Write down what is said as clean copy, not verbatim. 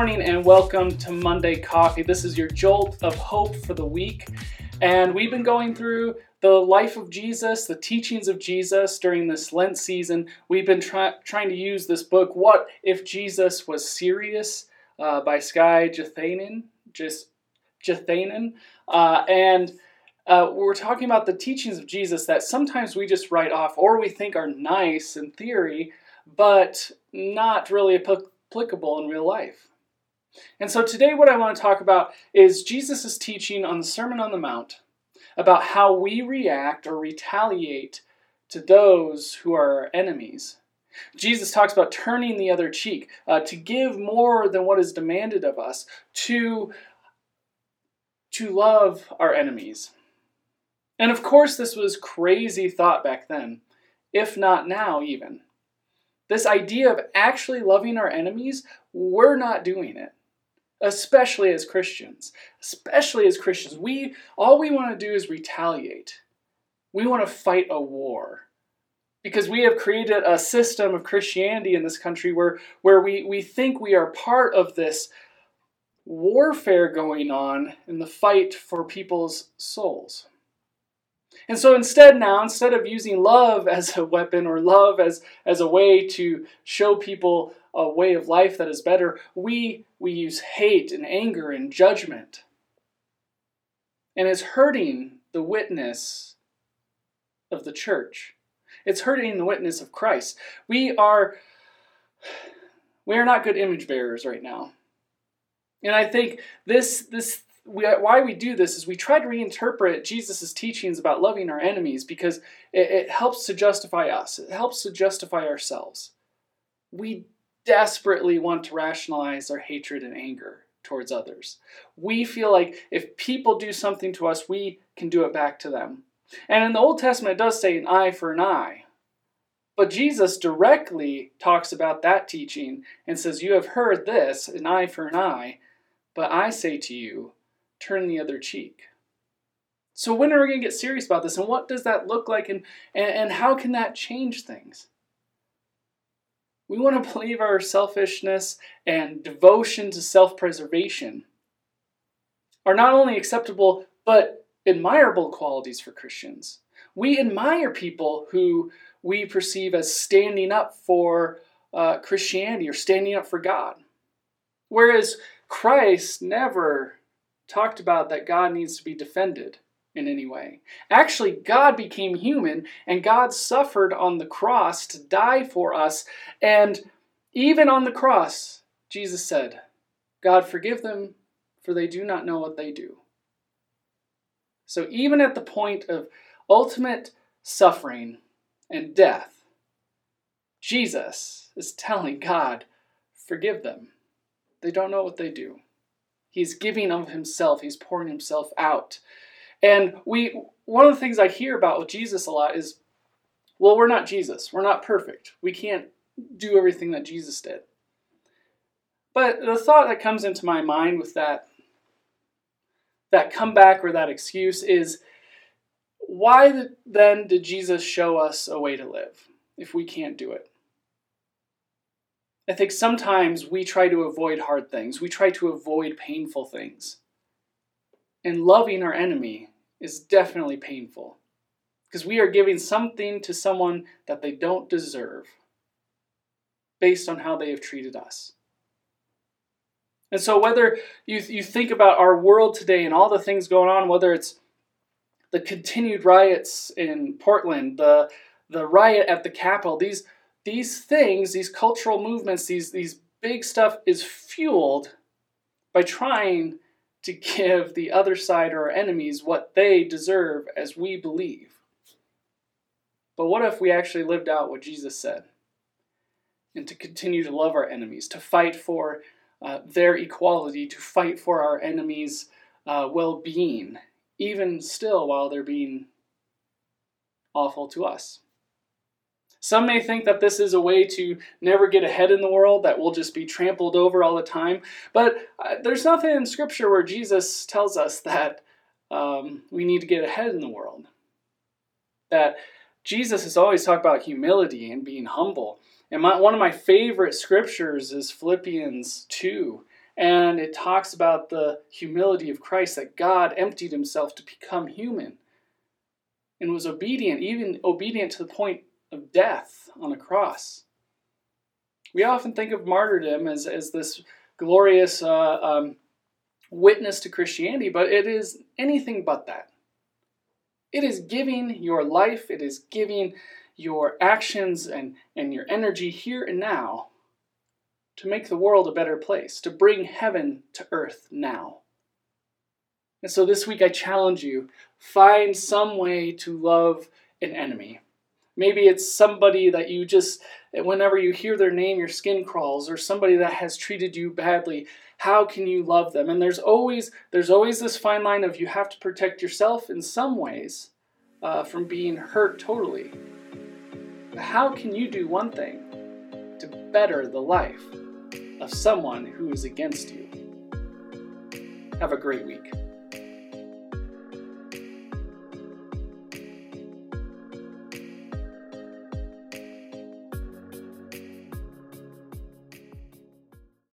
morning and welcome to Monday Coffee. This is your jolt of hope for the week. And we've been going through the life of Jesus, the teachings of Jesus during this Lent season. We've been trying to use this book, What If Jesus Was Serious, by Skye Jethananen. We're talking about the teachings of Jesus that sometimes we just write off or we think are nice in theory, but not really applicable in real life. And so today what I want to talk about is Jesus' teaching on the Sermon on the Mount about how we react or retaliate to those who are our enemies. Jesus talks about turning the other cheek, to give more than what is demanded of us, to love our enemies. And of course this was crazy thought back then, if not now even. This idea of actually loving our enemies, we're not doing it. Especially as Christians. All we want to do is retaliate. We want to fight a war. Because we have created a system of Christianity in this country where we think we are part of this warfare going on in the fight for people's souls. And so instead of using love as a weapon or love as a way to show people a way of life that is better, we use hate and anger and judgment. And it's hurting the witness of the church. It's hurting the witness of Christ. We are not good image bearers right now. And I think why we do this is we try to reinterpret Jesus' teachings about loving our enemies because it helps to justify us. It helps to justify ourselves. We desperately want to rationalize our hatred and anger towards others. We feel like if people do something to us, we can do it back to them. And in the Old Testament, it does say an eye for an eye. But Jesus directly talks about that teaching and says, you have heard this, an eye for an eye, but I say to you, turn the other cheek. So when are we going to get serious about this? And what does that look like? And how can that change things? We want to believe our selfishness and devotion to self-preservation are not only acceptable, but admirable qualities for Christians. We admire people who we perceive as standing up for Christianity or standing up for God. Whereas Christ never talked about that God needs to be defended in any way. Actually, God became human and God suffered on the cross to die for us. And even on the cross, Jesus said, God, forgive them, for they do not know what they do. So even at the point of ultimate suffering and death, Jesus is telling God, forgive them. They don't know what they do. He's giving of himself. He's pouring himself out. And one of the things I hear about with Jesus a lot is, well, we're not Jesus. We're not perfect. We can't do everything that Jesus did. But the thought that comes into my mind with that comeback or that excuse is, why then did Jesus show us a way to live if we can't do it? I think sometimes we try to avoid hard things. We try to avoid painful things. And loving our enemy is definitely painful. Because we are giving something to someone that they don't deserve based on how they have treated us. And so whether you think about our world today and all the things going on, whether it's the continued riots in Portland, the riot at the Capitol, these things, these cultural movements, these big stuff is fueled by trying to give the other side or our enemies what they deserve as we believe. But what if we actually lived out what Jesus said? And to continue to love our enemies, to fight for their equality, to fight for our enemies' well-being, even still while they're being awful to us. Some may think that this is a way to never get ahead in the world, that we'll just be trampled over all the time. But there's nothing in Scripture where Jesus tells us that we need to get ahead in the world. That Jesus has always talked about humility and being humble. And one of my favorite scriptures is Philippians 2. And it talks about the humility of Christ, that God emptied himself to become human and was obedient, even obedient to the point of death on a cross. We often think of martyrdom as this glorious witness to Christianity, but it is anything but that. It is giving your life, it is giving your actions and your energy here and now to make the world a better place, to bring heaven to earth now. And so this week I challenge you, find some way to love an enemy. Maybe it's somebody that you just, whenever you hear their name, your skin crawls, or somebody that has treated you badly. How can you love them? And there's always this fine line of you have to protect yourself in some ways from being hurt totally. But how can you do one thing to better the life of someone who is against you? Have a great week.